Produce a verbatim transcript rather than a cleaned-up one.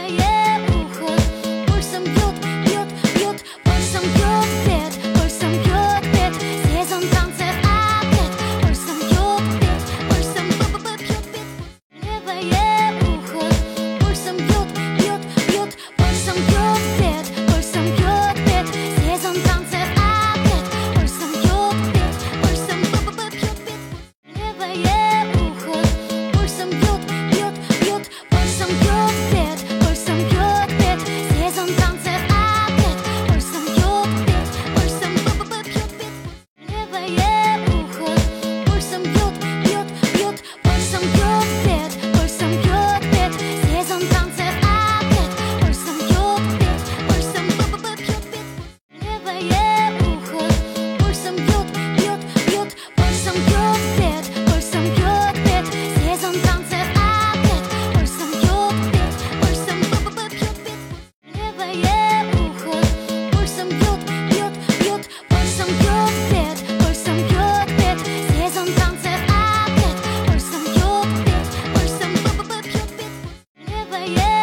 Левое ухо пульсом бьет, бьет, бьет, пульсом бьет бед, пульсом бьет бед. Сезон танцев опять, пульсом бьет бед, пульсом бьет бед. Левое ухо пульсом бьет, бьет, бьет, пульсом бьет бед, пульсом бьет бед. Сезон танцев опять, пульсом бьет бед, пульсом бьет бед. Левое ухо пульсом бьет, бьет, бьет, пульсом бьет бед, пульсом бьет бед. Сезон танцев опять, пульсом бьет бед, пульсом бьет бед. Левое ухо пульсом бьет, бьет, бьет, пульсом бьет бед, пульсом бьет бед. Сезон танцев опять, пульсом бьет бед, пульсом бьет бед. Левое ухо пульсом бьет, бьет, бьет, пульсом бьет бед, пульсом бьет бед. Сезон танцев опять, пульсом бьет бед, пульсом бьет бед. Левое ухо пульсом бьет, бьет, бьет, пульсом бьет бед, пульсом бьет бед. Сезон танцев опять, пульсом бьет бед, пульсом бьет бед. Левое